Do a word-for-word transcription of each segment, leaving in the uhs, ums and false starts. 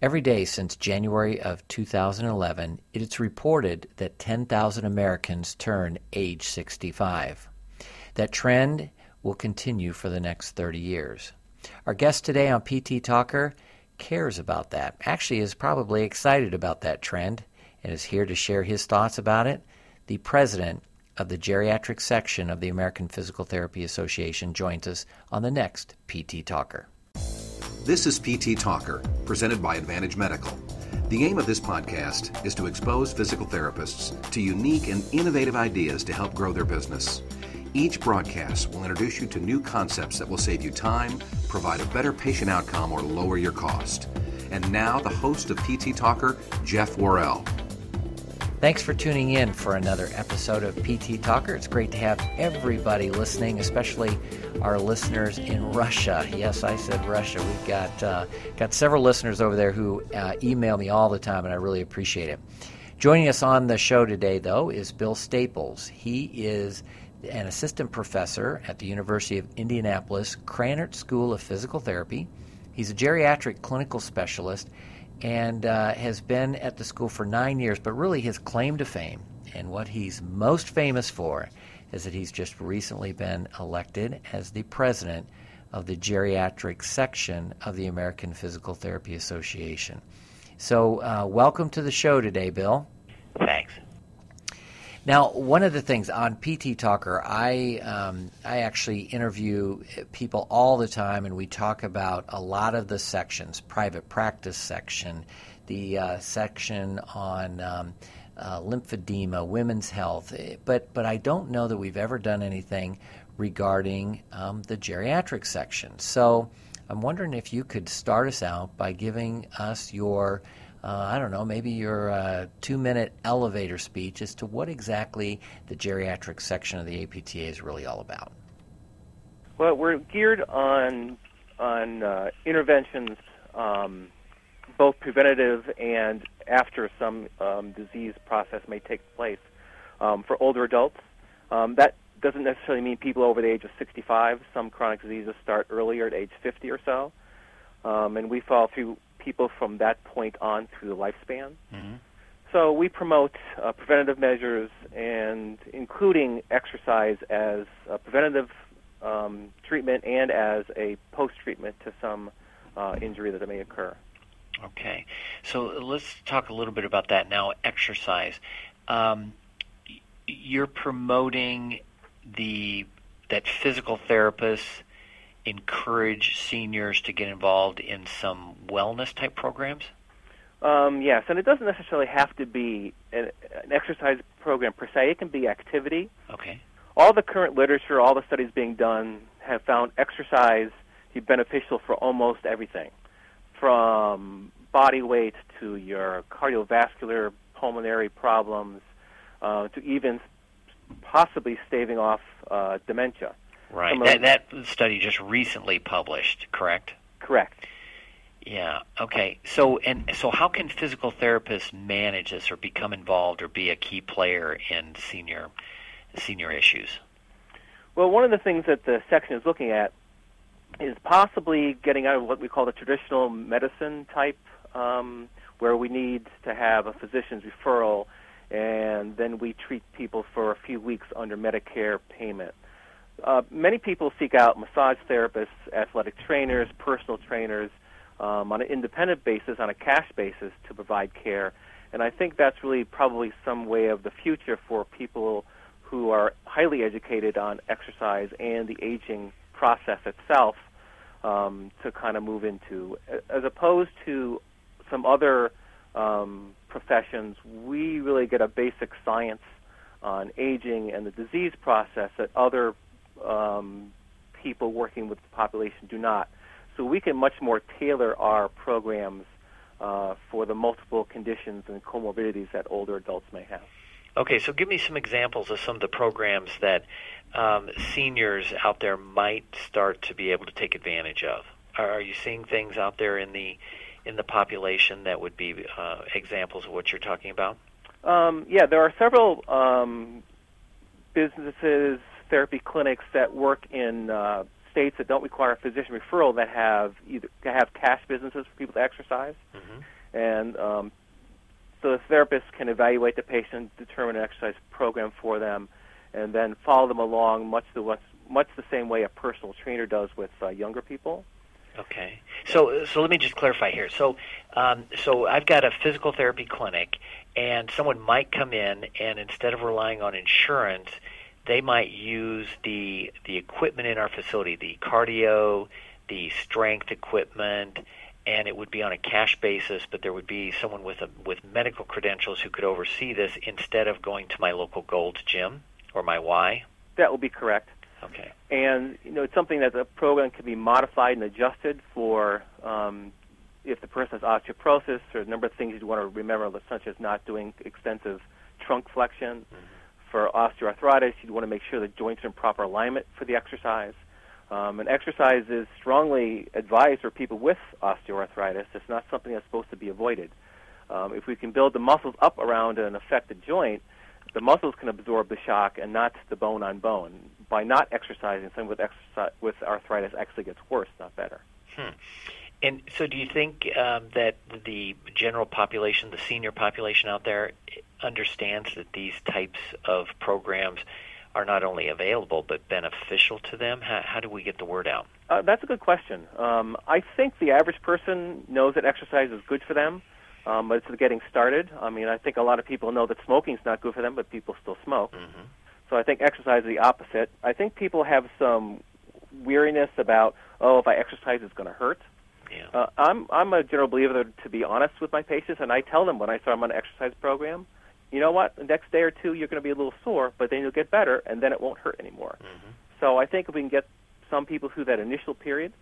Every day since January of two thousand eleven, it's reported that ten thousand Americans turn age sixty-five. That trend will continue for the next thirty years. Our guest today on P T Talker cares about that, actually is probably excited about that trend, and is here to share his thoughts about it. The president of the geriatric section of the American Physical Therapy Association joins us on the next P T Talker. This is P T Talker, presented by Advantage Medical. The aim of this podcast is to expose physical therapists to unique and innovative ideas to help grow their business. Each broadcast will introduce you to new concepts that will save you time, provide a better patient outcome, or lower your cost. And now, the host of P T Talker, Jeff Worrell. Thanks for tuning in for another episode of P T Talker. It's great to have everybody listening, especially our listeners in Russia. Yes, I said Russia. We've got uh, got several listeners over there who uh, email me all the time, and I really appreciate it. Joining us on the show today, though, is Bill Staples. He is an assistant professor at the University of Indianapolis Krannert School of Physical Therapy. He's a geriatric clinical specialist and uh, has been at the school for nine years, but really his claim to fame and what he's most famous for is that he's just recently been elected as the president of the geriatric section of the American Physical Therapy Association. So uh, welcome to the show today, Bill. Thanks. Now, one of the things on P T Talker, I um, I actually interview people all the time, and we talk about a lot of the sections, private practice section, the uh, section on um, uh, lymphedema, women's health, but but I don't know that we've ever done anything regarding um, the geriatric section. So I'm wondering if you could start us out by giving us your Uh, I don't know, maybe your uh, two-minute elevator speech as to what exactly the geriatric section of the A P T A is really all about. Well, we're geared on on uh, interventions, um, both preventative and after some um, disease process may take place um, for older adults. Um, that doesn't necessarily mean people over the age of sixty-five. Some chronic diseases start earlier at age fifty or so, um, and we follow through people from that point on through the lifespan. Mm-hmm. So we promote uh, preventative measures, and including exercise as a preventative um, treatment and as a post-treatment to some uh, injury that may occur. Okay. So let's talk a little bit about that now, exercise. Um, you're promoting the that physical therapists encourage seniors to get involved in some wellness-type programs? Um, yes, and it doesn't necessarily have to be an, an exercise program per se. It can be activity. Okay. All the current literature, all the studies being done have found exercise to be beneficial for almost everything, from body weight to your cardiovascular, pulmonary problems, uh, to even possibly staving off uh, dementia. Right. That, that study just recently published, correct? Correct. Yeah. Okay. So and so, how can physical therapists manage this, or become involved, or be a key player in senior senior issues? Well, one of the things that the section is looking at is possibly getting out of what we call the traditional medicine type, um, where we need to have a physician's referral, and then we treat people for a few weeks under Medicare payment. Uh, many people seek out massage therapists, athletic trainers, personal trainers um, on an independent basis, on a cash basis, to provide care. And I think that's really probably some way of the future for people who are highly educated on exercise and the aging process itself um, to kind of move into. As opposed to some other um, professions, we really get a basic science on aging and the disease process that other Um, people working with the population do not. So we can much more tailor our programs uh, for the multiple conditions and comorbidities that older adults may have. Okay, so give me some examples of some of the programs that um, seniors out there might start to be able to take advantage of. Are, are you seeing things out there in the in the population that would be uh, examples of what you're talking about? Um, yeah, there are several um, businesses, therapy clinics that work in uh, states that don't require a physician referral that have either have cash businesses for people to exercise, mm-hmm. and um, so the therapist can evaluate the patient, determine an exercise program for them, and then follow them along much the much the same way a personal trainer does with uh, younger people. Okay. So so let me just clarify here. So um, so I've got a physical therapy clinic, and someone might come in, and instead of relying on insurance, they might use the the equipment in our facility, the cardio, the strength equipment, and it would be on a cash basis, but there would be someone with a, with medical credentials who could oversee this instead of going to my local Gold's Gym or my Y? That will be correct. Okay. And, you know, it's something that the program can be modified and adjusted for um, if the person has osteoporosis or a number of things you want to remember, such as not doing extensive trunk flexion. Mm-hmm. For osteoarthritis, you'd want to make sure the joints are in proper alignment for the exercise. Um, and exercise is strongly advised for people with osteoarthritis. It's not something that's supposed to be avoided. Um, if we can build the muscles up around an affected joint, the muscles can absorb the shock and not the bone on bone. By not exercising, someone with, exercise, with arthritis actually gets worse, not better. Hmm. And so do you think um, that the general population, the senior population out there, understands that these types of programs are not only available but beneficial to them? How, how do we get the word out? Uh, that's a good question. Um, I think the average person knows that exercise is good for them, um, but it's getting started. I mean, I think a lot of people know that smoking is not good for them, but people still smoke. Mm-hmm. So I think exercise is the opposite. I think people have some weariness about, oh, if I exercise, it's going to hurt. Yeah. Uh, I'm I'm a general believer that, to be honest with my patients, and I tell them when I start them on an exercise program, you know what, the next day or two you're going to be a little sore, but then you'll get better, and then it won't hurt anymore. Mm-hmm. So I think if we can get some people through that initial period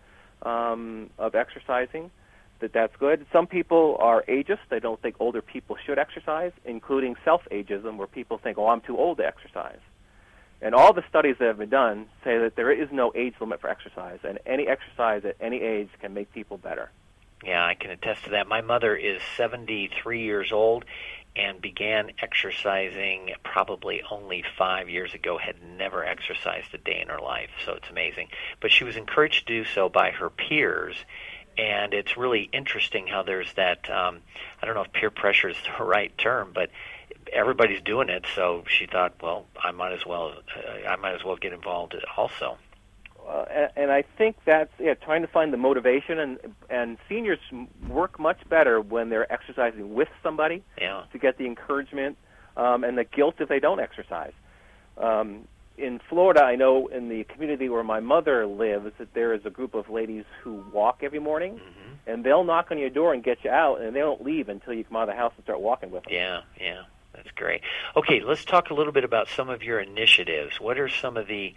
um, of exercising, that that's good. Some people are ageist. They don't think older people should exercise, including self-ageism, where people think, oh, I'm too old to exercise. And all the studies that have been done say that there is no age limit for exercise, and any exercise at any age can make people better. Yeah, I can attest to that. My mother is seventy-three years old and began exercising probably only five years ago, had never exercised a day in her life, so it's amazing. But she was encouraged to do so by her peers, and it's really interesting how there's that, um, I don't know if peer pressure is the right term, but everybody's doing it, so she thought, well, I might as well, uh, I might as well get involved also. Uh, and, and I think that's yeah, trying to find the motivation, and and seniors work much better when they're exercising with somebody yeah. to get the encouragement um, and the guilt if they don't exercise. Um, in Florida, I know in the community where my mother lives that there is a group of ladies who walk every morning, mm-hmm. and they'll knock on your door and get you out, and they don't leave until you come out of the house and start walking with them. Yeah, yeah. That's great. Okay, let's talk a little bit about some of your initiatives. What are some of the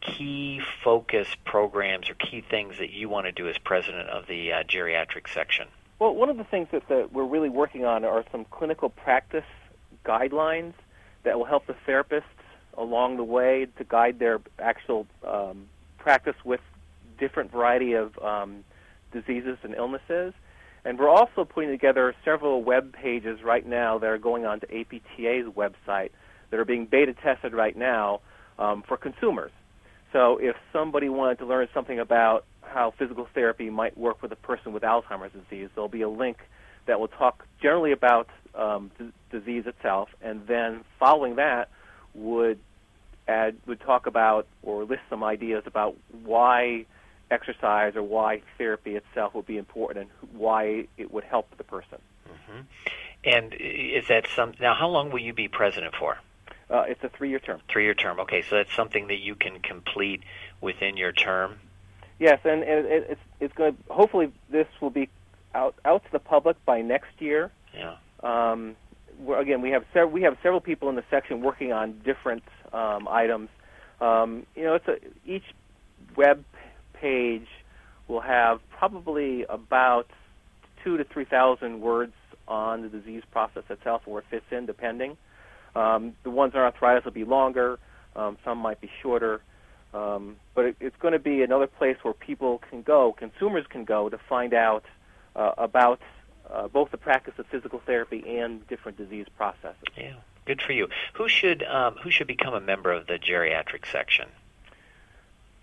key focus programs or key things that you want to do as president of the uh, geriatric section? Well, one of the things that, that we're really working on are some clinical practice guidelines that will help the therapists along the way to guide their actual um, practice with different variety of um, diseases and illnesses. And we're also putting together several web pages right now that are going on to A P T A's website that are being beta tested right now um, for consumers. So if somebody wanted to learn something about how physical therapy might work with a person with Alzheimer's disease, there'll be a link that will talk generally about um, the disease itself, and then following that would add would talk about or list some ideas about why exercise or why therapy itself would be important and why it would help the person. Mm-hmm. And is that some? Now, how long will you be president for? Uh, it's a three-year term. Three-year term. Okay, so that's something that you can complete within your term. Yes, and, and it, it's it's going to. Hopefully, this will be out out to the public by next year. Yeah. Um, we're, again, we have several we have several people in the section working on different um, items. Um, you know, it's a, each web page will have probably about two to three thousand words on the disease process itself, where it fits in, depending. Um, the ones on arthritis will be longer. Um, some might be shorter. Um, but it, it's going to be another place where people can go, consumers can go, to find out uh, about uh, both the practice of physical therapy and different disease processes. Yeah, good for you. Who should um, who should become a member of the geriatric section?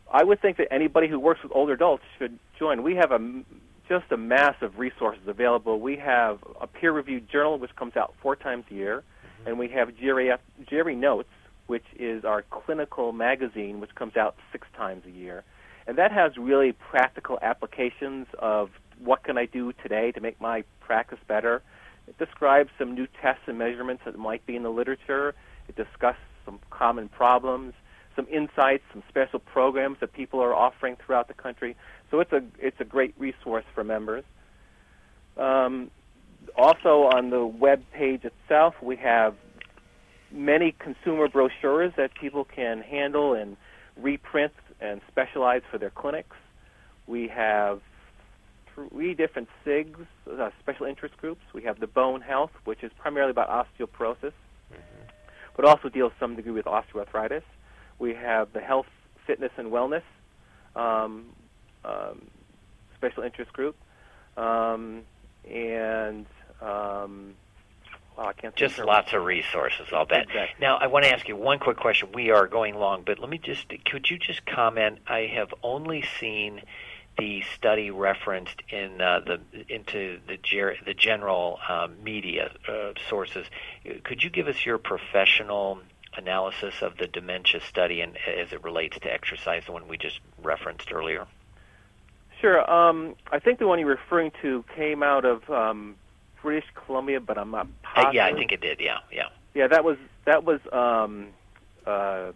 I would think that anybody who works with older adults should join. We have a, just a mass of resources available. We have a peer-reviewed journal, which comes out four times a year, mm-hmm. and we have Jerry, Jerry Notes, which is our clinical magazine, which comes out six times a year. And that has really practical applications of what can I do today to make my practice better. It describes some new tests and measurements that might be in the literature. It discusses some common problems, some insights, some special programs that people are offering throughout the country. So it's a it's a great resource for members. Um, also on the web page itself, we have many consumer brochures that people can handle and reprint and specialize for their clinics. We have three different S I Gs, uh, special interest groups. We have the Bone Health, which is primarily about osteoporosis, mm-hmm. but also deals to some degree with osteoarthritis. We have the Health, Fitness, and Wellness um, um, special interest group, um, and um, well, I can't think just lots of resources, I'll bet. Exactly. Now, I want to ask you one quick question. We are going long, but let me just, could you just comment? I have only seen the study referenced in uh, the into the ger- the general uh, media uh, sources. Could you give us your professional analysis of the dementia study and as it relates to exercise, the one we just referenced earlier? Sure. Um, I think the one you're referring to came out of um, British Columbia, but I'm not positive. Uh, yeah, I think it did. Yeah, yeah. Yeah, that was that was um, uh,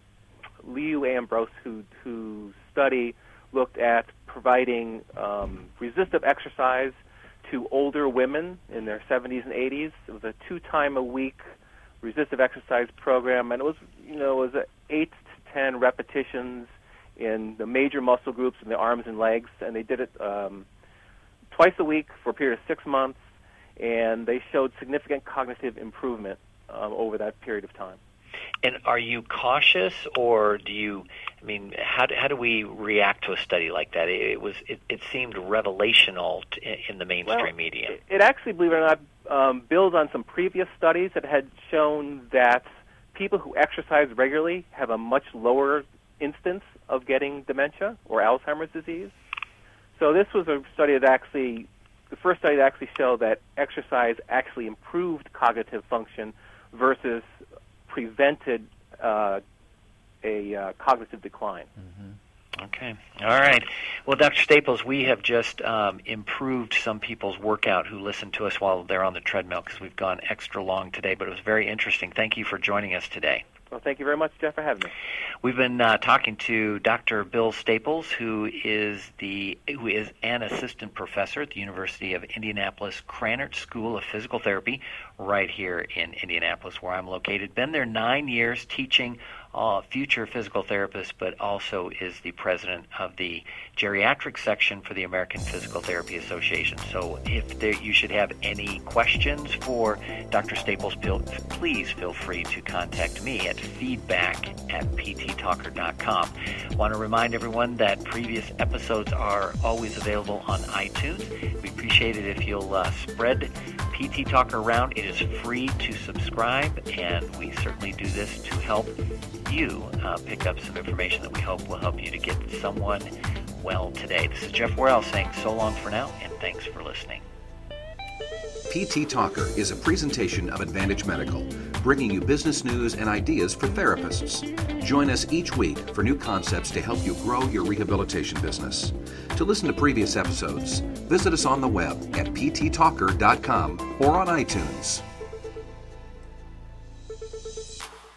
Liu Ambrose, who who study looked at providing um, resistive exercise to older women in their seventies and eighties. It was a two-time-a-week resistive exercise program, and it was, you know, it was a eight to ten repetitions in the major muscle groups in the arms and legs, and they did it um, twice a week for a period of six months, and they showed significant cognitive improvement um, over that period of time. And are you cautious, or do you? I mean, how do, how do we react to a study like that? It, it was it, it seemed revelational to, in the mainstream well, media. It, it actually, believe it or not, um, builds on some previous studies that had shown that people who exercise regularly have a much lower instance of getting dementia or Alzheimer's disease. So this was a study that actually, the first study that actually showed that exercise actually improved cognitive function versus prevented uh, a uh, cognitive decline. Mm-hmm. Okay. All right. Well, Doctor Staples, we have just um, improved some people's workout who listen to us while they're on the treadmill because we've gone extra long today, but it was very interesting. Thank you for joining us today. Well, thank you very much, Jeff, for having me. We've been uh, talking to Doctor Bill Staples, who is the who is an assistant professor at the University of Indianapolis Krannert School of Physical Therapy, right here in Indianapolis, where I'm located. Been there nine years teaching uh, future physical therapists, but also is the president of the geriatric section for the American Physical Therapy Association. So if there, you should have any questions for Doctor Staples, please feel free to contact me at feedback at p t talker dot com. I want to remind everyone that previous episodes are always available on iTunes. We appreciate it if you'll uh, spread P T Talker around. It is free to subscribe, and we certainly do this to help you uh, pick up some information that we hope will help you to get someone well today. This is Jeff Worrell saying so long for now, and thanks for listening. P T Talker is a presentation of Advantage Medical, bringing you business news and ideas for therapists. Join us each week for new concepts to help you grow your rehabilitation business. To listen to previous episodes, visit us on the web at p t talker dot com or on iTunes.